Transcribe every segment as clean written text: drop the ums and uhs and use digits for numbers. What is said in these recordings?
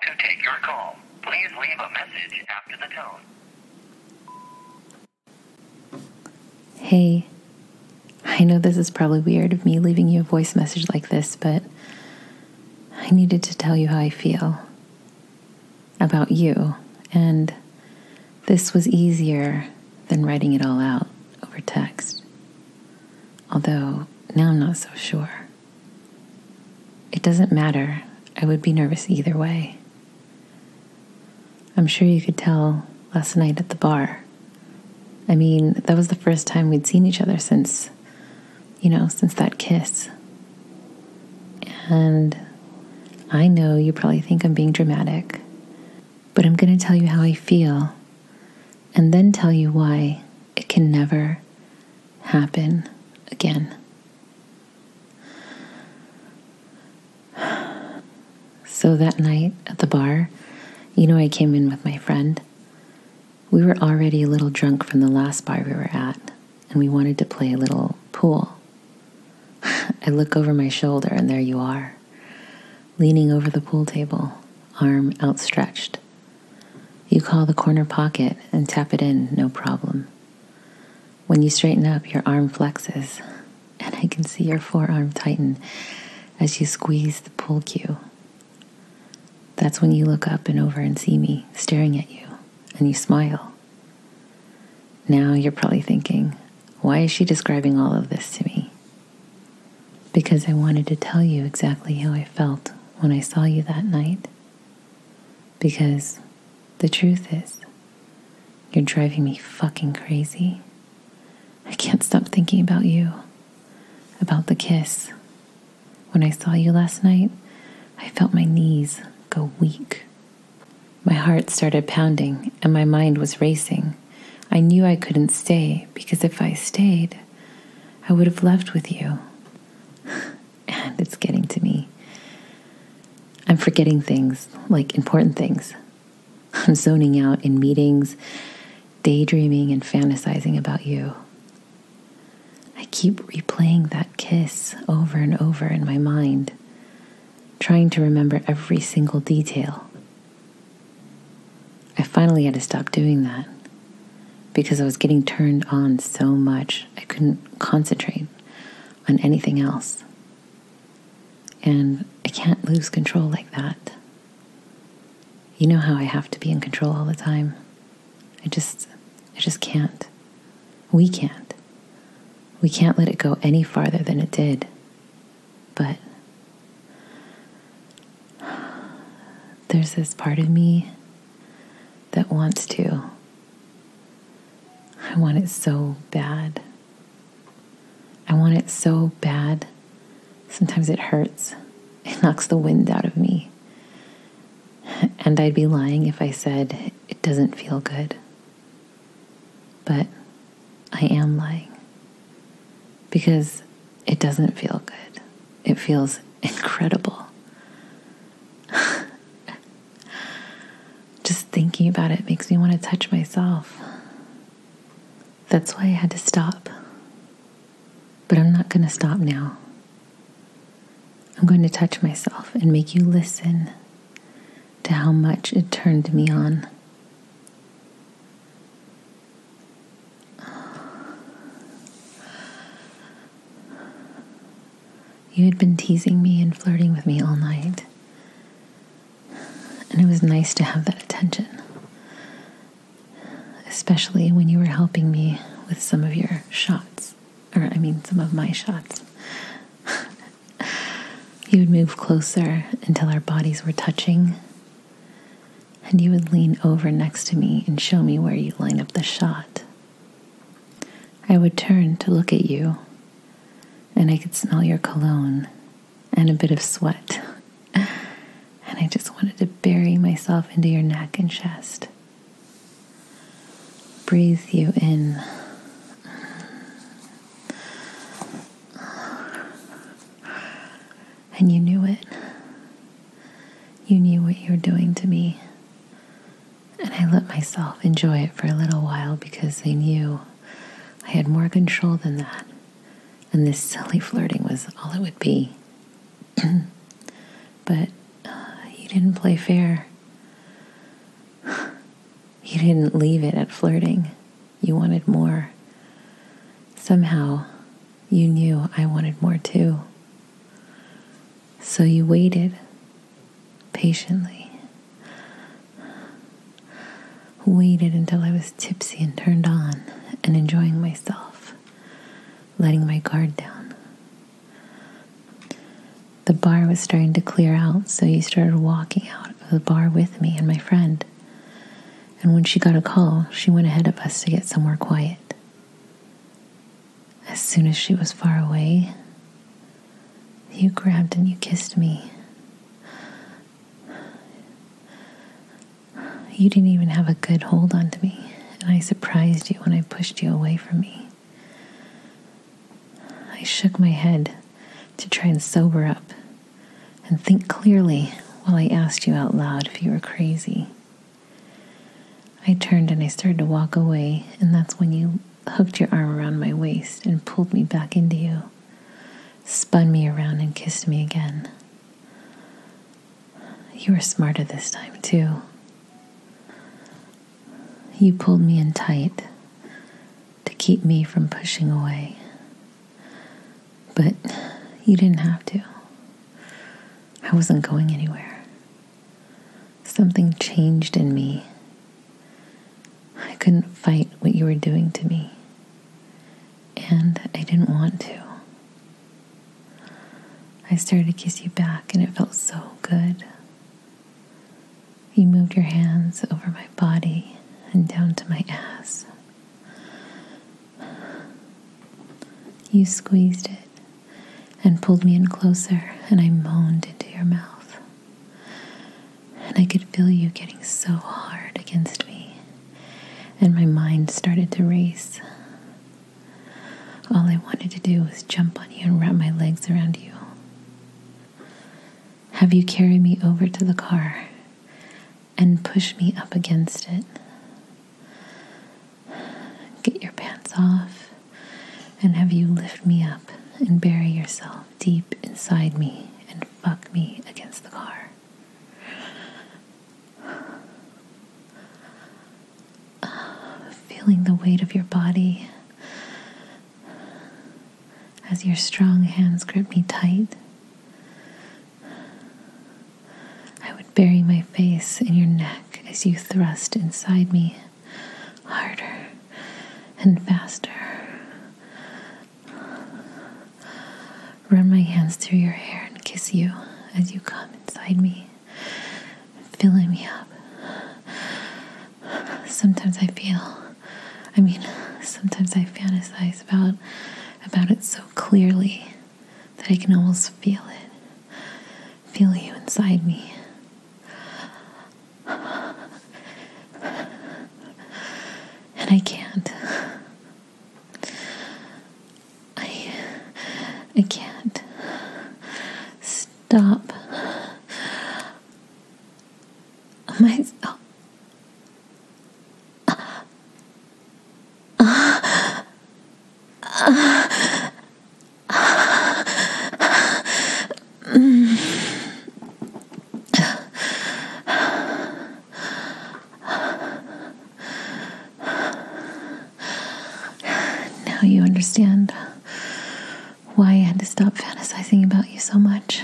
to take your call. Please leave a message after the tone. Hey, I know this is probably weird of me leaving you a voice message like this, but I needed to tell you how I feel about you, and this was easier than writing it all out over text. Although, now I'm not so sure. It doesn't matter. I would be nervous either way. I'm sure you could tell last night at the bar. I mean, that was the first time we'd seen each other since that kiss. And I know you probably think I'm being dramatic, but I'm going to tell you how I feel and then tell you why it can never happen again. So that night at the bar, I came in with my friend. We were already a little drunk from the last bar we were at, and we wanted to play a little pool. I look over my shoulder, and there you are, leaning over the pool table, arm outstretched. You call the corner pocket and tap it in, no problem. When you straighten up, your arm flexes, and I can see your forearm tighten as you squeeze the pool cue. That's when you look up and over and see me staring at you, and you smile. Now you're probably thinking, why is she describing all of this to me? Because I wanted to tell you exactly how I felt when I saw you that night. Because the truth is, you're driving me fucking crazy. I can't stop thinking about you, about the kiss. When I saw you last night, I felt my knees go weak. My heart started pounding and my mind was racing. I knew I couldn't stay because if I stayed, I would have left with you. And it's getting to me. I'm forgetting things, like important things. I'm zoning out in meetings, daydreaming and fantasizing about you. I keep replaying that kiss over and over in my mind, trying to remember every single detail. I finally had to stop doing that because I was getting turned on so much I couldn't concentrate on anything else. And I can't lose control like that. You know how I have to be in control all the time. I just can't. We can't. We can't let it go any farther than it did. But there's this part of me that wants to. I want it so bad. I want it so bad. Sometimes it hurts. It knocks the wind out of me. And I'd be lying if I said it doesn't feel good. But I am lying. Because it doesn't feel good. It feels incredible. Just thinking about it makes me want to touch myself. That's why I had to stop. But I'm not going to stop now. I'm going to touch myself and make you listen to how much it turned me on. You had been teasing me and flirting with me all night. And it was nice to have that attention. Especially when you were helping me with some of your shots. Some of my shots. You would move closer until our bodies were touching. And you would lean over next to me and show me where you line up the shot. I would turn to look at you, and I could smell your cologne and a bit of sweat. And I just wanted to bury myself into your neck and chest. Breathe you in. And you knew it. You knew what you were doing to me. And I let myself enjoy it for a little while because I knew I had more control than that. And this silly flirting was all it would be. But you didn't play fair. You didn't leave it at flirting. You wanted more. Somehow, you knew I wanted more too. So you waited patiently. Waited until I was tipsy and turned on and enjoying myself, letting my guard down. The bar was starting to clear out, so you started walking out of the bar with me and my friend. And when she got a call, she went ahead of us to get somewhere quiet. As soon as she was far away, you grabbed and you kissed me. You didn't even have a good hold onto me, and I surprised you when I pushed you away from me. I shook my head to try and sober up and think clearly while I asked you out loud if you were crazy. I turned and I started to walk away, and that's when you hooked your arm around my waist and pulled me back into you, spun me around and kissed me again. You were smarter this time, too. You pulled me in tight to keep me from pushing away. But you didn't have to. I wasn't going anywhere. Something changed in me. I couldn't fight what you were doing to me. And I didn't want to. I started to kiss you back, and it felt so good. You moved your hands over my body and down to my ass. You squeezed it and pulled me in closer, and I moaned into your mouth. And I could feel you getting so hard against me, and my mind started to race. All I wanted to do was jump on you and wrap my legs around you. Have you carry me over to the car and push me up against it. Get your pants off and have you lift me up and bury yourself deep inside me and fuck me against the car. Feeling the weight of your body as your strong hands grip me tight. I would bury my face in your neck as you thrust inside me harder and faster. Run my hands through your hair and kiss you as you come inside me, filling me up. Sometimes I fantasize about it so clearly that I can almost feel it. Feel you inside me. And I can't. I can't stop myself. Now you understand why I had to stop fantasizing about you so much.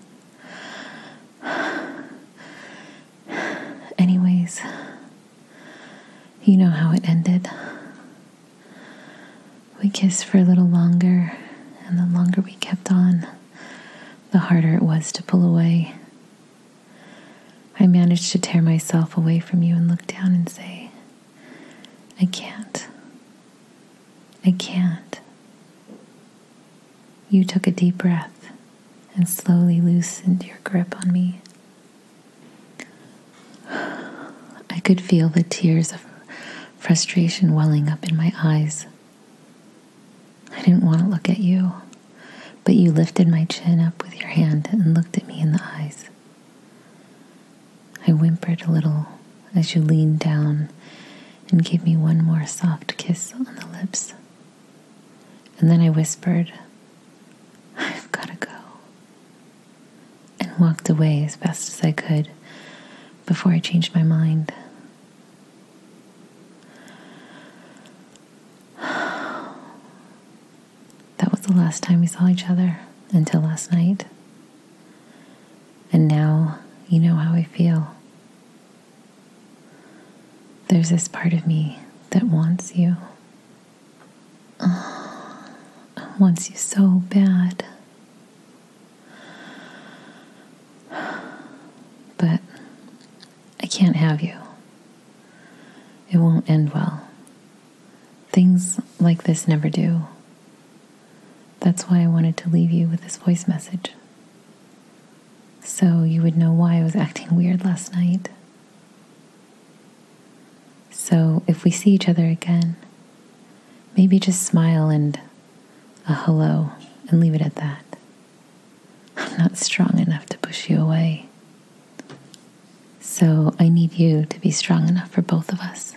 Anyways, you know how it ended. We kissed for a little longer, and the longer we kept on, the harder it was to pull away. I managed to tear myself away from you and look down and say, I can't. I can't. You took a deep breath and slowly loosened your grip on me. I could feel the tears of frustration welling up in my eyes. I didn't want to look at you, but you lifted my chin up with your hand and looked at me in the eyes. I whimpered a little as you leaned down and gave me one more soft kiss on the lips. And then I whispered, I've got to go, and walked away as fast as I could before I changed my mind. the last time we saw each other until last night. And now you know how I feel. There's this part of me that wants you. Wants you so bad. But I can't have you. It won't end well. Things like this never do. That's why I wanted to leave you with this voice message. So you would know why I was acting weird last night. So if we see each other again, maybe just smile and a hello and leave it at that. I'm not strong enough to push you away. So I need you to be strong enough for both of us.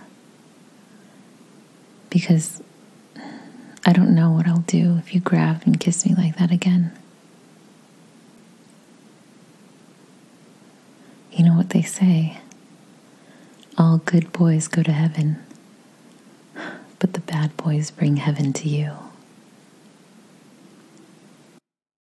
Because I don't know what I'll do if you grab and kiss me like that again. You know what they say? All good boys go to heaven, but the bad boys bring heaven to you.